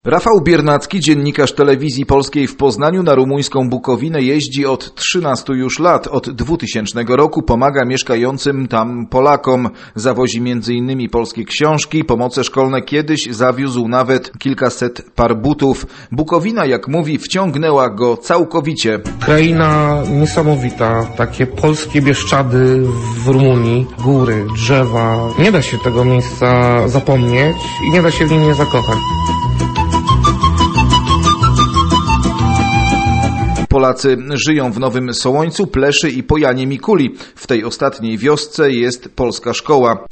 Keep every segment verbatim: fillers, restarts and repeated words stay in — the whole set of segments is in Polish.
Rafał Biernacki, dziennikarz Telewizji Polskiej w Poznaniu, na rumuńską Bukowinę jeździ od trzynastu już lat. Od dwutysięcznego roku pomaga mieszkającym tam Polakom. Zawozi między innymi polskie książki, pomoce szkolne. Kiedyś zawiózł nawet kilkaset par butów. Bukowina, jak mówi, wciągnęła go całkowicie. Kraina niesamowita, takie polskie Bieszczady w Rumunii, góry, drzewa. Nie da się tego miejsca zapomnieć i nie da się w nim nie zakochać. Polacy żyją w Nowym Sołońcu, Pleszy i Pojanie Mikuli. W tej ostatniej wiosce jest polska szkoła.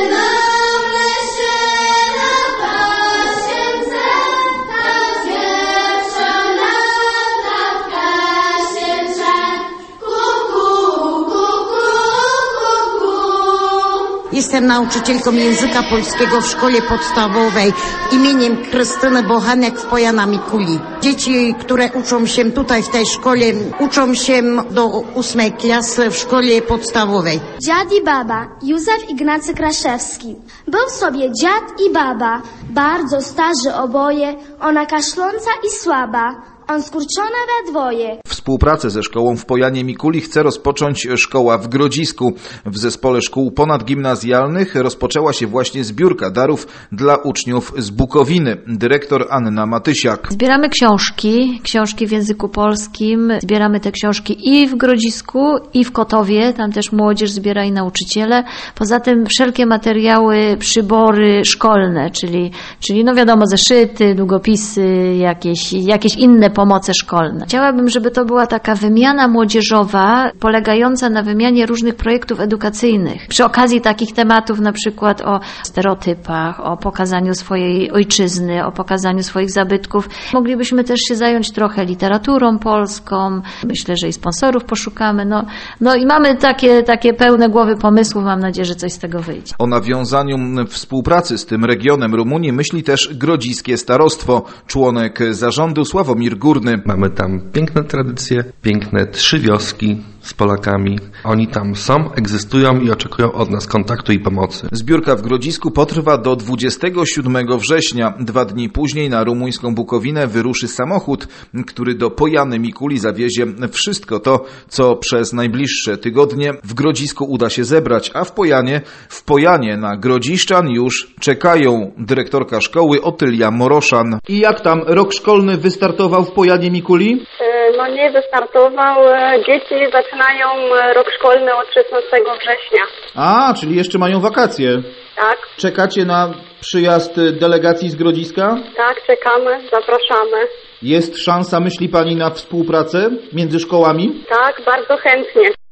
Jestem nauczycielką języka polskiego w szkole podstawowej imieniem Krystyny Bochenek w Pojana Mikuli. Dzieci, które uczą się tutaj w tej szkole, uczą się do ósmej klasy w szkole podstawowej. Dziad i baba, Józef Ignacy Kraszewski. Był sobie dziad i baba, bardzo starzy oboje, ona kaszląca i słaba. On skurczona we dwoje. Współpracę ze szkołą w Pojanie Mikuli chce rozpocząć szkoła w Grodzisku. W zespole szkół ponadgimnazjalnych rozpoczęła się właśnie zbiórka darów dla uczniów z Bukowiny. Dyrektor Anna Matysiak. Zbieramy książki, książki w języku polskim. Zbieramy te książki i w Grodzisku, i w Kotowie. Tam też młodzież zbiera i nauczyciele. Poza tym wszelkie materiały, przybory szkolne, czyli, czyli no wiadomo, zeszyty, długopisy, jakieś, jakieś inne pomoce szkolne. Chciałabym, żeby to była taka wymiana młodzieżowa, polegająca na wymianie różnych projektów edukacyjnych. Przy okazji takich tematów, na przykład o stereotypach, o pokazaniu swojej ojczyzny, o pokazaniu swoich zabytków. Moglibyśmy też się zająć trochę literaturą polską. Myślę, że i sponsorów poszukamy. No, no i mamy takie, takie pełne głowy pomysłów. Mam nadzieję, że coś z tego wyjdzie. O nawiązaniu współpracy z tym regionem Rumunii myśli też grodziskie starostwo. Członek zarządu Sławomir Górny. Mamy tam piękne tradycje, piękne trzy wioski z Polakami. Oni tam są, egzystują i oczekują od nas kontaktu i pomocy. Zbiórka w Grodzisku potrwa do dwudziestego siódmego września. Dwa dni później na rumuńską Bukowinę wyruszy samochód, który do Pojany Mikuli zawiezie wszystko to, co przez najbliższe tygodnie w Grodzisku uda się zebrać, a w Pojanie, w Pojanie na grodziszczan już czekają. Dyrektorka szkoły Otylia Moroszan. I jak tam rok szkolny wystartował w Pojanie Mikuli? No nie wystartował. Dzieci zaczynają rok szkolny od szesnastego września. A, czyli jeszcze mają wakacje. Tak. Czekacie na przyjazd delegacji z Grodziska? Tak, czekamy, zapraszamy. Jest szansa, myśli Pani, na współpracę między szkołami? Tak, bardzo chętnie.